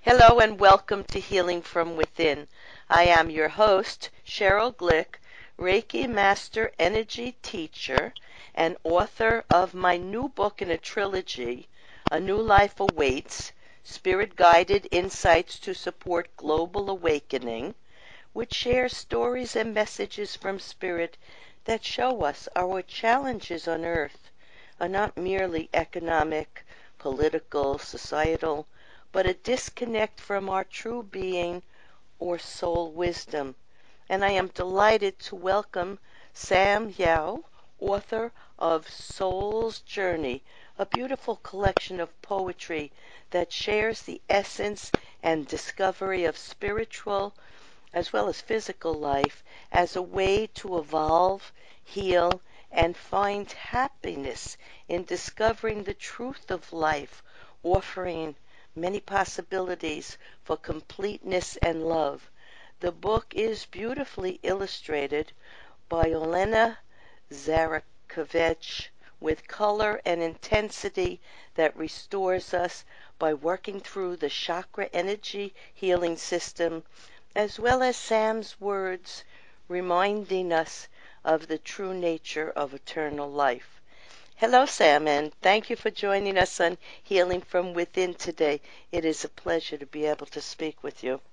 Hello and welcome to Healing from Within. I am your host, Cheryl Glick, Reiki Master Energy Teacher and author of my new book in a trilogy, A New Life Awaits, Spirit Guided Insights to Support Global Awakening, which shares stories and messages from Spirit that show us our challenges on Earth are not merely economic, political, societal, but a disconnect from our true being or soul wisdom. And I am delighted to welcome Sam Yao, author of Soul's Journey, a beautiful collection of poetry that shares the essence and discovery of spiritual as well as physical life as a way to evolve, heal, and find happiness in discovering the truth of life, offering many possibilities for completeness and love. The book is beautifully illustrated by Olena Zarakovich with color and intensity that restores us by working through the chakra energy healing system, as well as Sam's words reminding us of the true nature of eternal life. Hello, Sam, and thank you for joining us on Healing from Within today. It is a pleasure to be able to speak with you.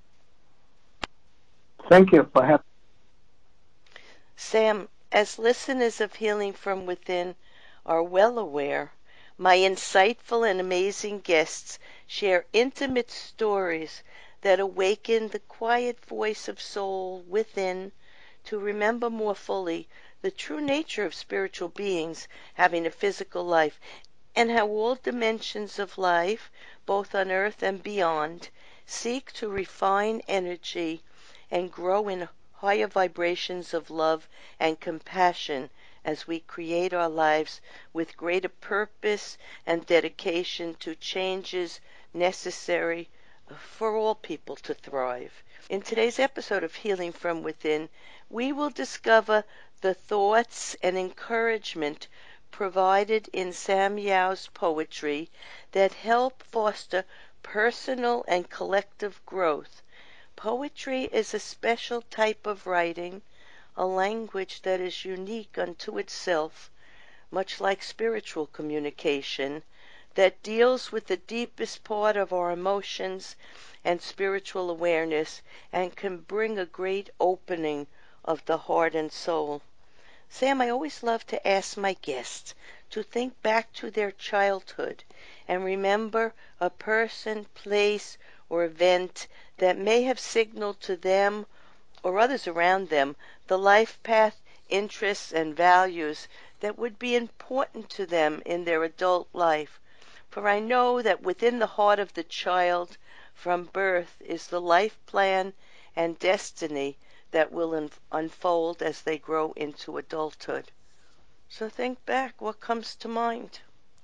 Thank you for having me. Sam, as listeners of Healing from Within are well aware, my insightful and amazing guests share intimate stories that awaken the quiet voice of soul within to remember more fully the true nature of spiritual beings having a physical life, and how all dimensions of life, both on earth and beyond, seek to refine energy and grow in higher vibrations of love and compassion as we create our lives with greater purpose and dedication to changes necessary for all people to thrive. In today's episode of Healing from Within, we will discover the thoughts and encouragement provided in Sam Yao's poetry that help foster personal and collective growth. Poetry is a special type of writing, a language that is unique unto itself, much like spiritual communication, that deals with the deepest part of our emotions and spiritual awareness and can bring a great opening of the heart and soul. Sam, I always love to ask my guests to think back to their childhood and remember a person, place, or event that may have signaled to them or others around them the life path, interests, and values that would be important to them in their adult life. For I know that within the heart of the child from birth is the life plan and destiny that will unfold as they grow into adulthood. So think back, what comes to mind?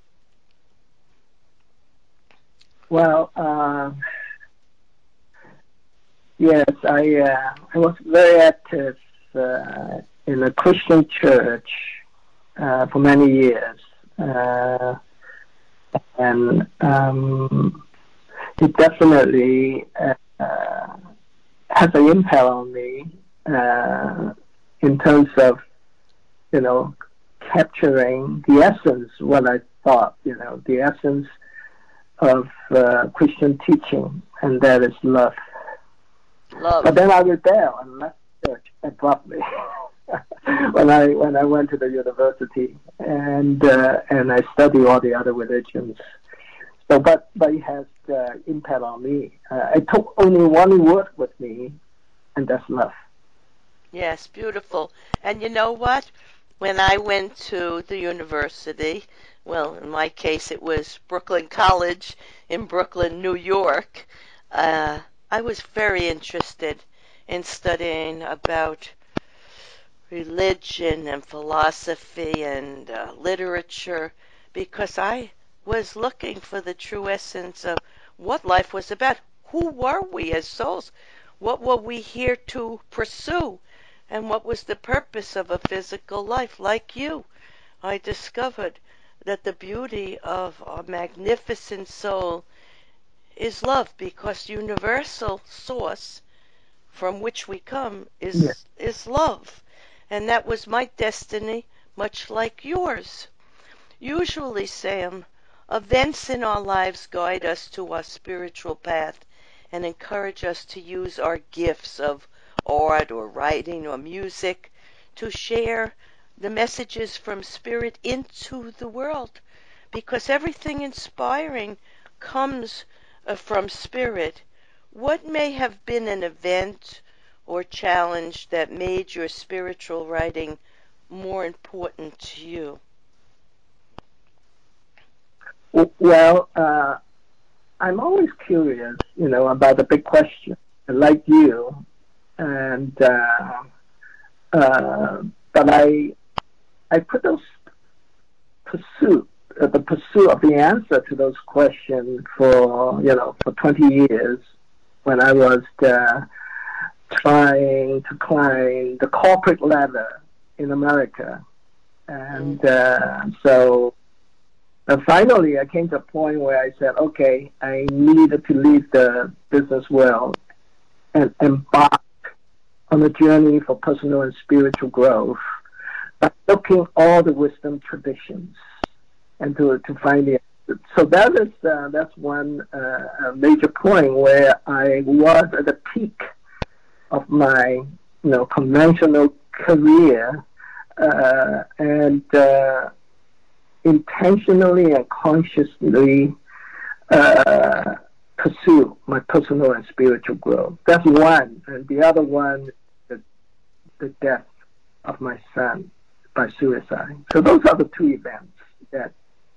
Well, yes, I was very active in a Christian church for many years, and it definitely has an impact on me in terms of capturing the essence, what I thought, the essence of Christian teaching, and that is love. Love. But then I rebelled and left church abruptly when I went to the university, and I studied all the other religions. So, but it has impact on me. I took only one word with me, and that's love. Yes, beautiful. And you know what? When I went to the university, well, in my case it was Brooklyn College in Brooklyn, New York, I was very interested in studying about religion and philosophy and literature because I was looking for the true essence of what life was about. Who were we as souls? What were we here to pursue? And what was the purpose of a physical life like you? I discovered that the beauty of a magnificent soul is love, because universal source from which we come Yeah. is love. And that was my destiny, much like yours. Usually, Sam, events in our lives guide us to our spiritual path and encourage us to use our gifts of art or writing or music to share the messages from spirit into the world, because everything inspiring comes from spirit. What may have been an event or challenge that made your spiritual writing more important to you? Well, I'm always curious, about the big question, like you, and uh, but I put the pursuit of the answer to those questions for 20 years when I was trying to climb the corporate ladder in America, and so. And finally, I came to a point where I said, okay, I needed to leave the business world and embark on a journey for personal and spiritual growth by looking all the wisdom traditions and to find the answer. So that's one major point where I was at the peak of my conventional career, and intentionally and consciously pursue my personal and spiritual growth. That's one. And the other one, the death of my son by suicide. So those are the two events that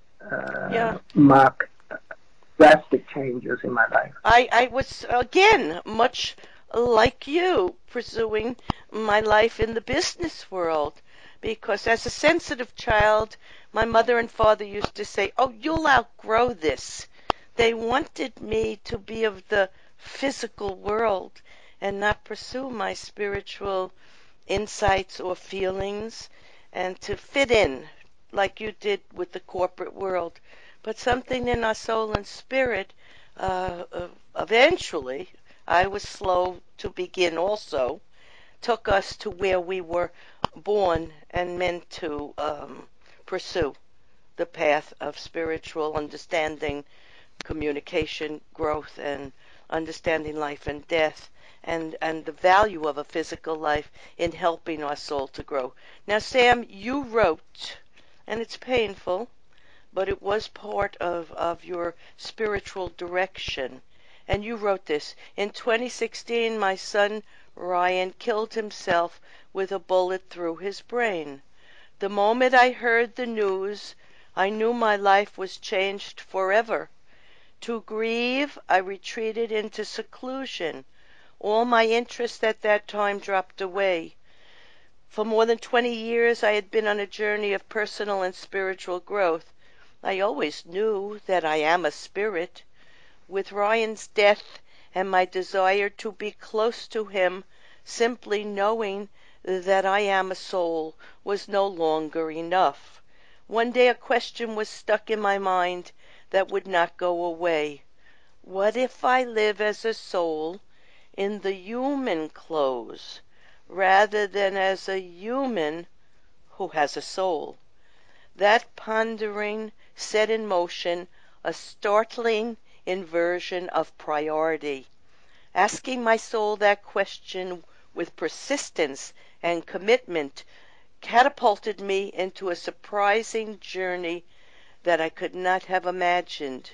mark drastic changes in my life. I was, again, much like you, pursuing my life in the business world, because as a sensitive child, my mother and father used to say, oh, you'll outgrow this. They wanted me to be of the physical world and not pursue my spiritual insights or feelings, and to fit in like you did with the corporate world. But something in our soul and spirit, eventually, I was slow to begin also, took us to where we were born and meant to pursue the path of spiritual understanding, communication, growth, and understanding life and death, and the value of a physical life in helping our soul to grow. Now, Sam, you wrote, and it's painful, but it was part of your spiritual direction. And you wrote this: in 2016, my son Ryan killed himself with a bullet through his brain. The moment I heard the news, I knew my life was changed forever. To grieve, I retreated into seclusion. All my interest at that time dropped away. For more than 20 years, I had been on a journey of personal and spiritual growth. I always knew that I am a spirit. With Ryan's death and my desire to be close to him, simply knowing that I am a soul was no longer enough. One day a question was stuck in my mind that would not go away. What if I live as a soul in the human clothes rather than as a human who has a soul? That pondering set in motion a startling inversion of priority. Asking my soul that question with persistence and commitment catapulted me into a surprising journey that I could not have imagined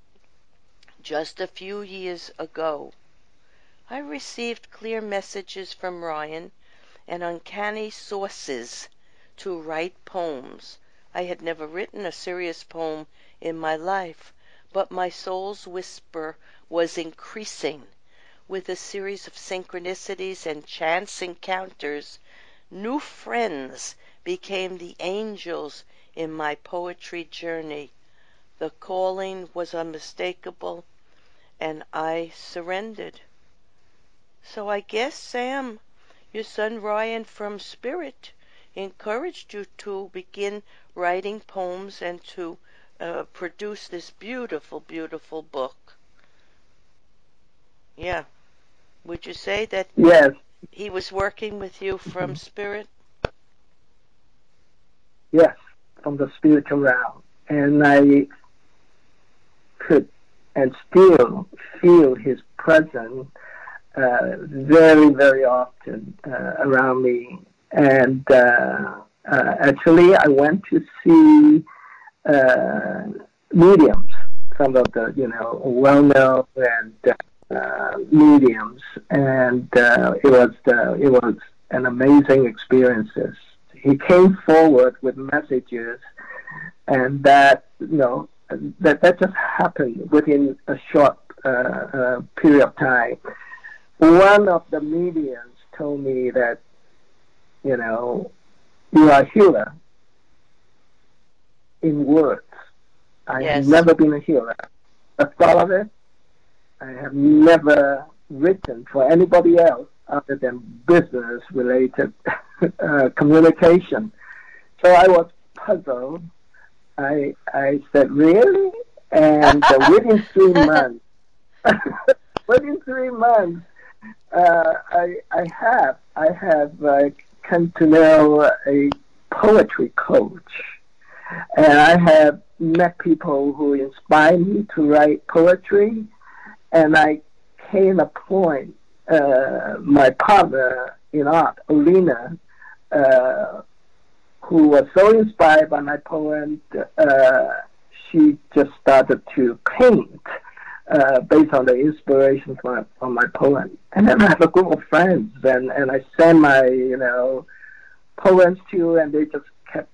just a few years ago. I received clear messages from Ryan and uncanny sources to write poems. I had never written a serious poem in my life, but my soul's whisper was increasing. With a series of synchronicities and chance encounters, new friends became the angels in my poetry journey. The calling was unmistakable, and I surrendered. So I guess, Sam, your son Ryan from Spirit encouraged you to begin writing poems and to produce this beautiful, beautiful book. Yeah. Would you say that Yes. he was working with you from Mhm. spirit? Yes, from the spiritual realm. And I could and still feel his presence very, very often around me. And actually, I went to see uh, mediums, some of the well-known and mediums, and it was an amazing experiences. He came forward with messages, and that just happened within a short period of time. One of the mediums told me that you are a healer in words. I have Yes. never been a healer. The thought of it, I have never written for anybody else other than business related communication. So I was puzzled. I said, really? And within 3 months, within 3 months, I have come to know a poetry coach, and I have met people who inspire me to write poetry, and I came a point, my partner in art, Olina, who was so inspired by my poem, she just started to paint based on the inspiration from my poem. And then I have a group of friends, and I send my poems to, and they just kept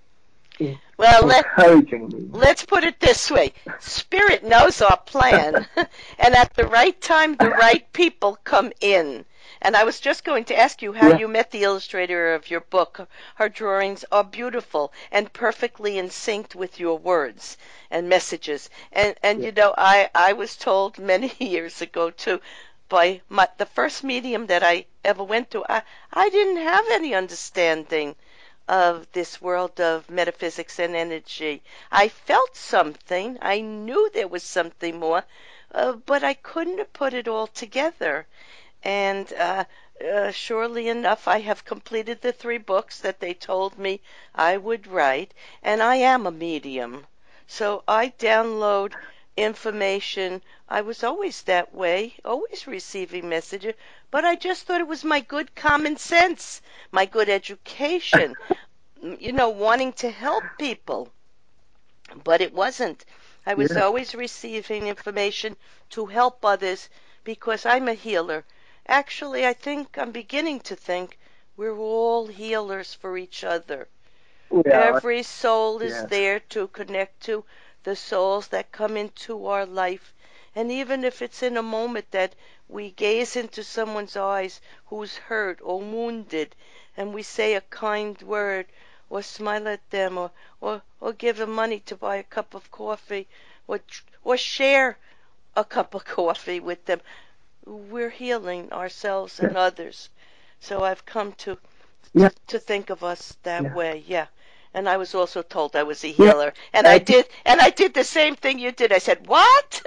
Well, encouraging me. let's put it this way. Spirit knows our plan. And at the right time, the right people come in. And I was just going to ask you how Yeah. you met the illustrator of your book. Her drawings are beautiful and perfectly in sync with your words and messages. And Yeah. I was told many years ago, too, by the first medium that I ever went to, I didn't have any understanding of this world of metaphysics and energy. I felt something. I knew there was something more, but I couldn't put it all together. And surely enough, I have completed the 3 books that they told me I would write, and I am a medium. So I download information. I was always that way, always receiving messages, but I just thought it was my good common sense, my good education, wanting to help people. But it wasn't. I was Yeah. always receiving information to help others because I'm a healer. Actually, I think I'm beginning to think we're all healers for each other. Yeah. Every soul is Yes. there to connect to the souls that come into our life. And even if it's in a moment that we gaze into someone's eyes who's hurt or wounded, and we say a kind word, or smile at them, or give them money to buy a cup of coffee, or share a cup of coffee with them, we're healing ourselves Yeah. and others. So I've come to Yeah. to think of us that Yeah. way. Yeah. And I was also told I was a Yeah. healer. And I did the same thing you did. I said, "What?"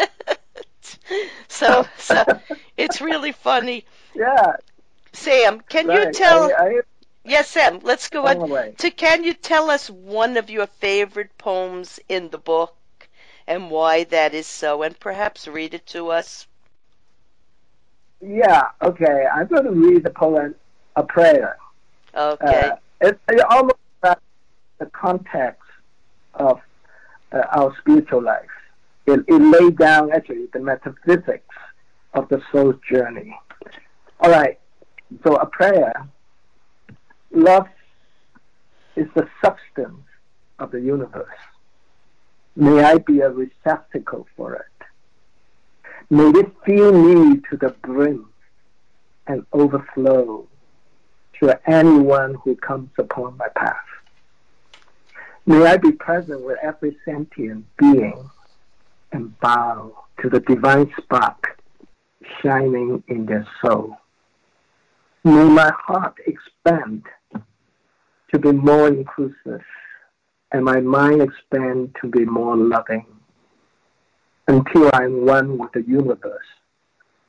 So it's really funny. Yeah. Sam, can you Right. tell I Yes, Sam, let's go on blown away. to can you tell us one of your favorite poems in the book and why that is so, and perhaps read it to us? Yeah. Okay. I'm going to read the poem, A Prayer. Okay. It almost got the context of our spiritual life. It laid down actually the metaphysics of the soul's journey. All right. So a prayer, love is the substance of the universe. May I be a receptacle for it. May it fill me to the brim and overflow to anyone who comes upon my path. May I be present with every sentient being and bow to the divine spark shining in their soul. May my heart expand to be more inclusive and my mind expand to be more loving until I'm one with the universe.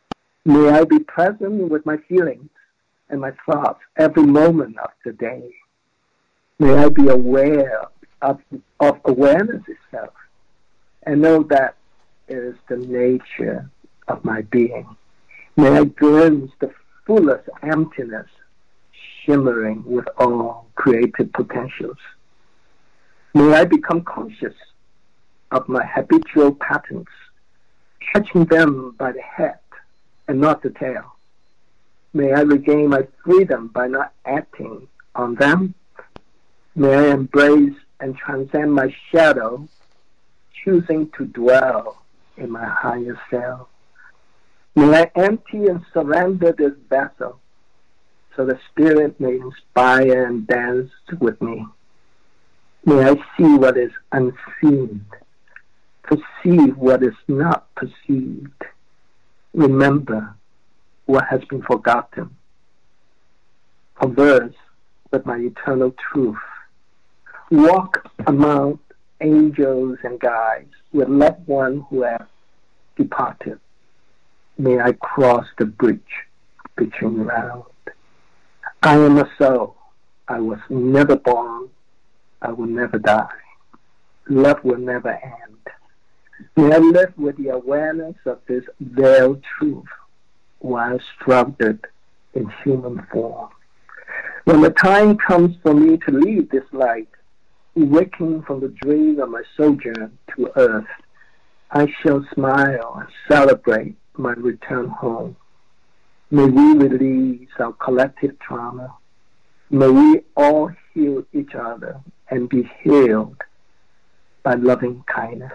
May I be present with my feelings and my thoughts every moment of the day. May I be aware of awareness itself and know that it is the nature of my being. May I glimpse the fullest emptiness shimmering with all creative potentials. May I become conscious of my habitual patterns, catching them by the head and not the tail. May I regain my freedom by not acting on them. May I embrace and transcend my shadow, choosing to dwell in my higher self. May I empty and surrender this vessel so the Spirit may inspire and dance with me. May I see what is unseen, perceive what is not perceived, remember what has been forgotten, converse with my eternal truth, walk among angels and guides with loved ones who have departed. May I cross the bridge between realms. I am a soul. I was never born. I will never die. Love will never end. May I live with the awareness of this veiled truth while shrouded in human form. When the time comes for me to leave this life, waking from the dream of my sojourn to earth, I shall smile and celebrate my return home. May we release our collective trauma. May we all heal each other and be healed by loving kindness.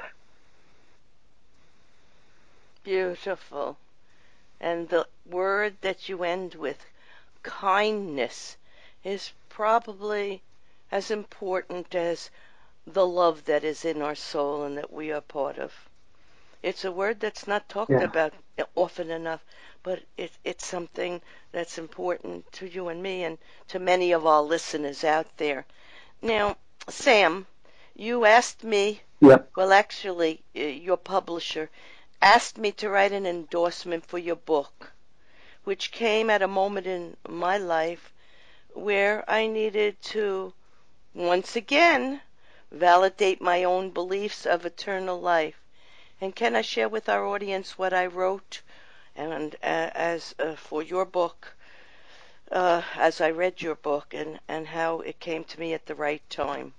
Beautiful. And the word that you end with, kindness, is probably as important as the love that is in our soul and that we are part of. It's a word that's not talked about often enough, but it's something that's important to you and me and to many of our listeners out there. Now, Sam, you asked me, well, actually, your publisher asked me to write an endorsement for your book, which came at a moment in my life where I needed to, once again, validate my own beliefs of eternal life. And can I share with our audience what I wrote and as for your book, as I read your book and how it came to me at the right time?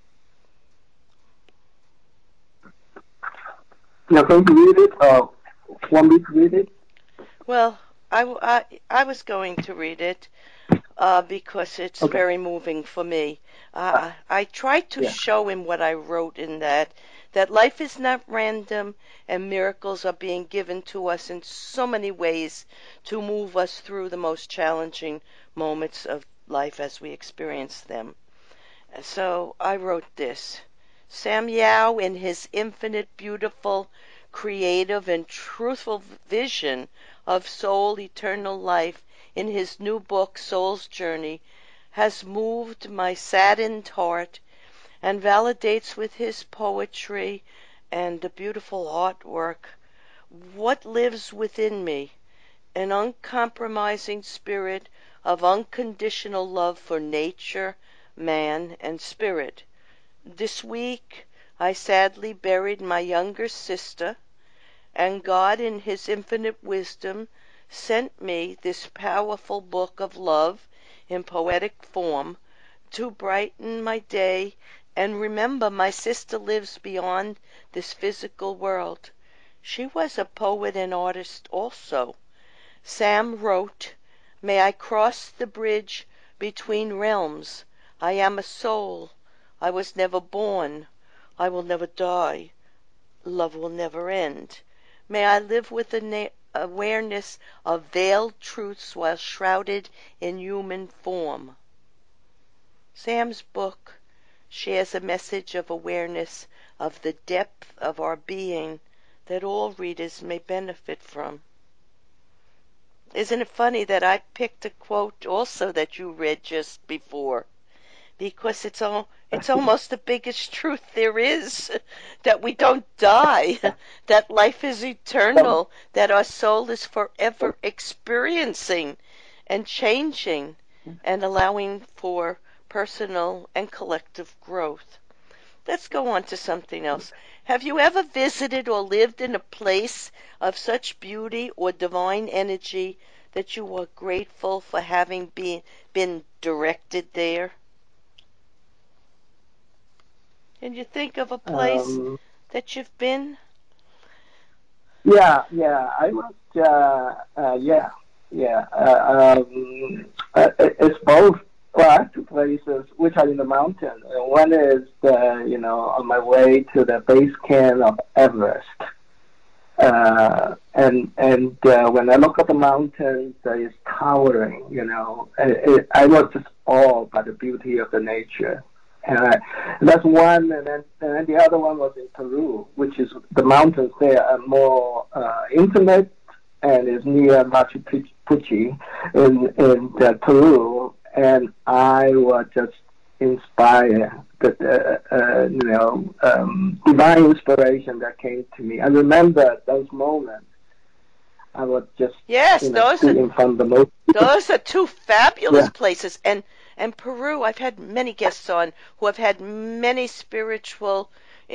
You're going to read it or want me to read it? Well, I was going to read it because it's very moving for me. I tried to show him what I wrote in that life is not random and miracles are being given to us in so many ways to move us through the most challenging moments of life as we experience them. So I wrote this. Sam Yau, in his infinite, beautiful, creative, and truthful vision of soul eternal life in his new book, Soul's Journey, has moved my saddened heart and validates with his poetry and the beautiful artwork what lives within me, an uncompromising spirit of unconditional love for nature, man, and spirit. This week I sadly buried my younger sister, and God in his infinite wisdom sent me this powerful book of love in poetic form to brighten my day and remember my sister lives beyond this physical world. She was a poet and artist also. Sam wrote, "May I cross the bridge between realms. I am a soul. I was never born. I will never die. Love will never end. May I live with an awareness of veiled truths while shrouded in human form." Sam's book shares a message of awareness of the depth of our being that all readers may benefit from. Isn't it funny that I picked a quote also that you read just before? because it's almost the biggest truth there is, that we don't die, that life is eternal, that our soul is forever experiencing and changing and allowing for personal and collective growth. Let's go on to something else. Have you ever visited or lived in a place of such beauty or divine energy that you were grateful for having been directed there? Can you think of a place Um, that you've been? yeah. I was, yeah. It's both. Well, I have two places which are in the mountain. One is, on my way to the base camp of Everest. And when I look at the mountains, it's towering. I was just awed by the beauty of the nature. That's one, and then the other one was in Peru, which is the mountains there are more intimate, and is near Machu Picchu in Peru, and I was just inspired. Divine inspiration that came to me. I remember those moments. I was just Yes, sitting from the most. those are two fabulous Yeah. places. And Peru, I've had many guests on who have had many spiritual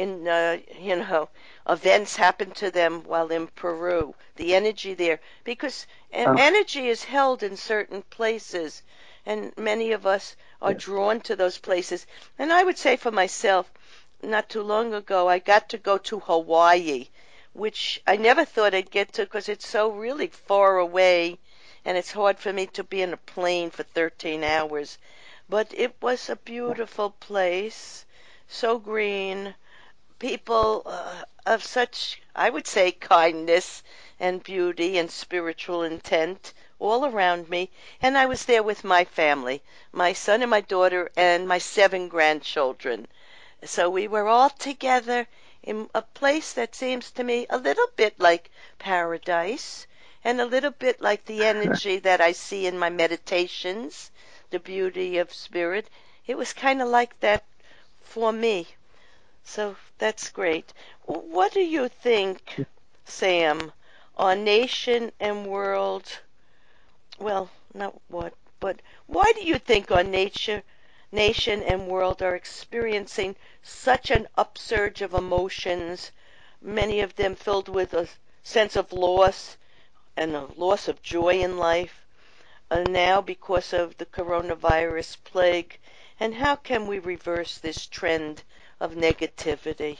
events happen to them while in Peru. The energy there, because energy is held in certain places, and many of us are Yeah. drawn to those places. And I would say for myself, not too long ago, I got to go to Hawaii, which I never thought I'd get to because it's so really far away, and it's hard for me to be in a plane for 13 hours. But it was a beautiful place, so green, people of such, I would say, kindness and beauty and spiritual intent all around me. And I was there with my family, my son and my daughter, and my 7 grandchildren. So we were all together in a place that seems to me a little bit like paradise and a little bit like the energy that I see in my meditations, the beauty of spirit. It was kind of like that for me. So that's great. What do you think, Sam, our nation and world, well, not what, but why do you think our nation and world are experiencing such an upsurge of emotions, many of them filled with a sense of loss and a loss of joy in life, now because of the coronavirus plague? And how can we reverse this trend of negativity?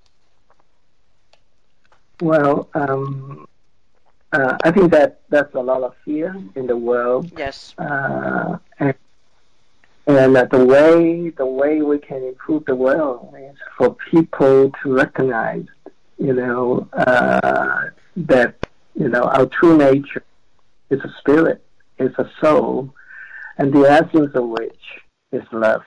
Well, I think that that's a lot of fear in the world, Yes. and the way we can improve the world is for people to recognize, that our true nature is a spirit, is a soul, and the essence of which is love,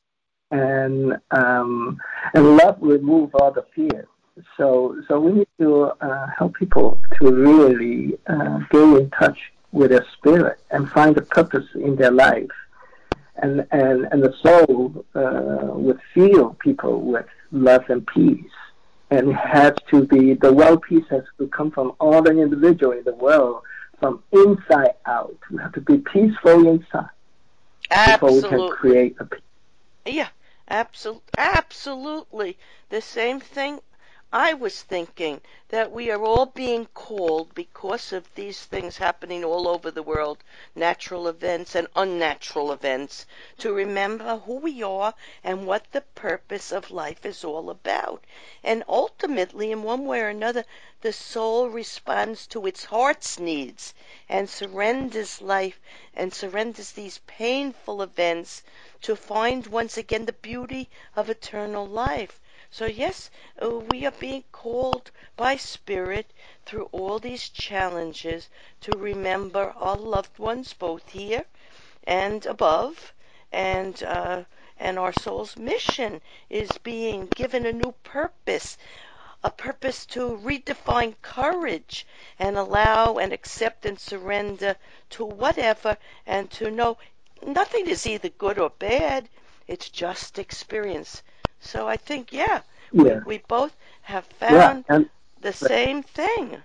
and love remove all the fear. So we need to help people to really get in touch with their spirit and find a purpose in their life, and the soul would fill people with love and peace. And it has to be, the world peace has to come from all the individual in the world, from inside out. We have to be peaceful inside before we can Absolutely. create a peace. Yeah, absolutely. The same thing I was thinking, that we are all being called because of these things happening all over the world, natural events and unnatural events, to remember who we are and what the purpose of life is all about. And ultimately, in one way or another, the soul responds to its heart's needs and surrenders life and surrenders these painful events to find once again the beauty of eternal life. So, yes, we are being called by Spirit through all these challenges to remember our loved ones, both here and above, and our soul's mission is being given a new purpose, a purpose to redefine courage and allow and accept and surrender to whatever, and to know nothing is either good or bad. It's just experience. So I think, Yeah. we both have Yeah. found And the same thing.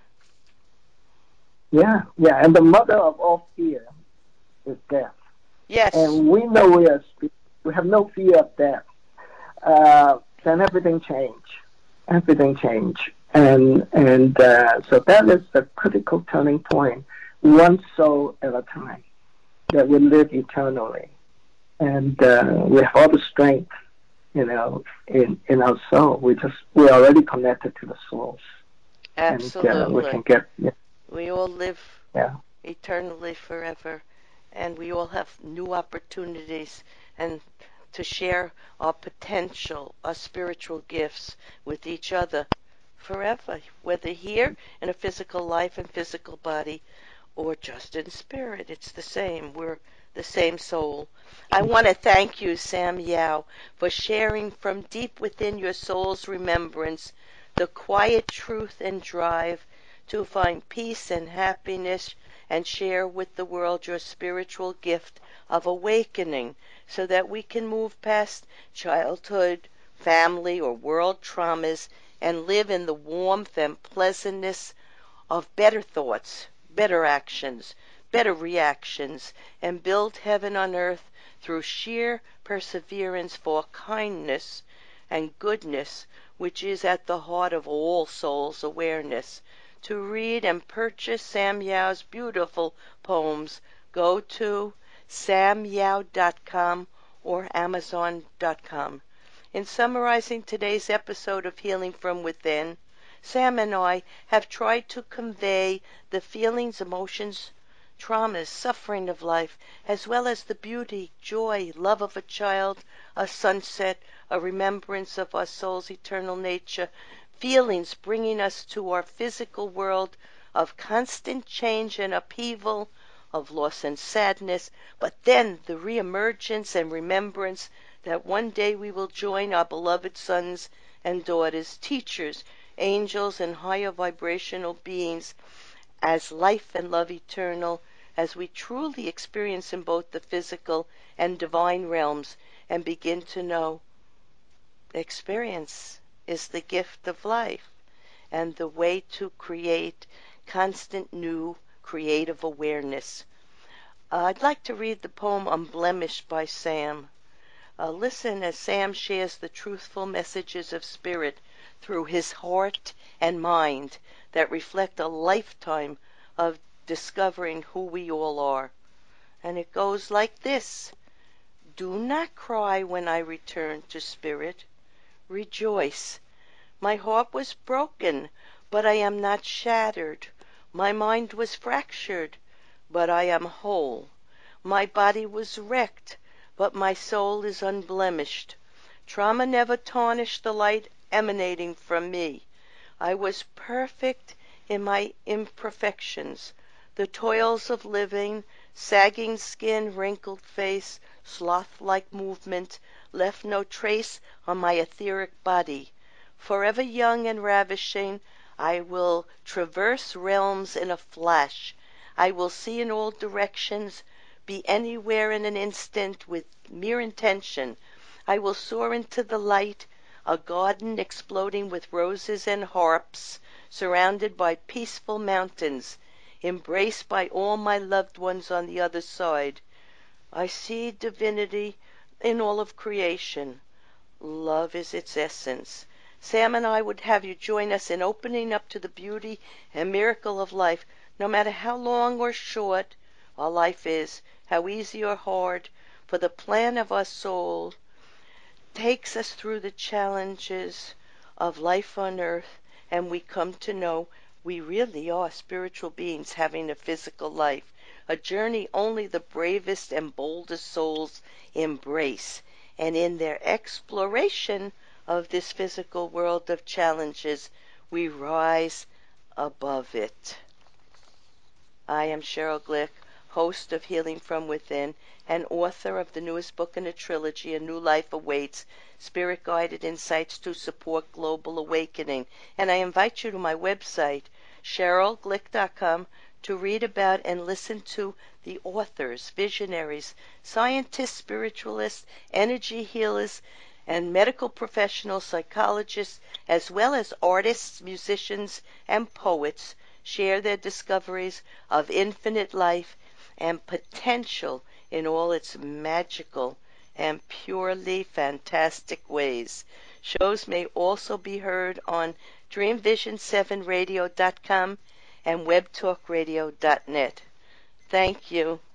yeah, yeah. And the mother of all fear is death. Yes, And we know we have no fear of death. Then everything change. Everything change. And so that is the critical turning point, one soul at a time, that we live eternally. And we have all the strength, in our soul. We're already connected to the source. And we absolutely. can get, We all live yeah. eternally forever, and we all have new opportunities and to share our potential, our spiritual gifts with each other forever, whether here in a physical life and physical body or just in spirit. It's the same. We're the same soul. I want to thank you, Sam Yao, for sharing from deep within your soul's remembrance the quiet truth and drive to find peace and happiness and share with the world your spiritual gift of awakening so that we can move past childhood, family, or world traumas and live in the warmth and pleasantness of better thoughts, better actions, better reactions, and build heaven on earth through sheer perseverance for kindness and goodness, which is at the heart of all souls' awareness. To read and purchase Sam Yao's beautiful poems, go to samyao.com or amazon.com. In summarizing today's episode of Healing from Within, Sam and I have tried to convey the feelings, emotions, traumas, suffering of life, as well as the beauty, joy, love of a child, a sunset, a remembrance of our soul's eternal nature, feelings bringing us to our physical world of constant change and upheaval, of loss and sadness, but then the reemergence and remembrance that one day we will join our beloved sons and daughters, teachers, angels, and higher vibrational beings as life and love eternal, as we truly experience in both the physical and divine realms and begin to know experience is the gift of life and the way to create constant new creative awareness. I'd like to read the poem Unblemished by Sam. Listen as Sam shares the truthful messages of spirit through his heart and mind that reflect a lifetime of discovering who we all are. And it goes like this. Do not cry when I return to spirit. Rejoice. My heart was broken, but I am not shattered. My mind was fractured, but I am whole. My body was wrecked, but my soul is unblemished. Trauma never tarnished the light emanating from me. I was perfect in my imperfections. The toils of living, sagging skin, wrinkled face, sloth-like movement, left no trace on my etheric body. Forever young and ravishing, I will traverse realms in a flash. I will see in all directions, be anywhere in an instant with mere intention. I will soar into the light, a garden exploding with roses and harps, surrounded by peaceful mountains, embraced by all my loved ones on the other side. I see divinity in all of creation. Love is its essence. Sam and I would have you join us in opening up to the beauty and miracle of life, no matter how long or short our life is, how easy or hard, for the plan of our soul takes us through the challenges of life on earth, and we come to know we really are spiritual beings having a physical life, a journey only the bravest and boldest souls embrace. And in their exploration of this physical world of challenges, we rise above it. I am Cheryl Glick, host of Healing from Within and author of the newest book in a trilogy, A New Life Awaits, Spirit-Guided Insights to Support Global Awakening. And I invite you to my website, CherylGlick.com, to read about and listen to the authors, visionaries, scientists, spiritualists, energy healers, and medical professionals, psychologists, as well as artists, musicians, and poets share their discoveries of infinite life and potential in all its magical and purely fantastic ways. Shows may also be heard on DreamVision7Radio.com and WebTalkRadio.net. Thank you.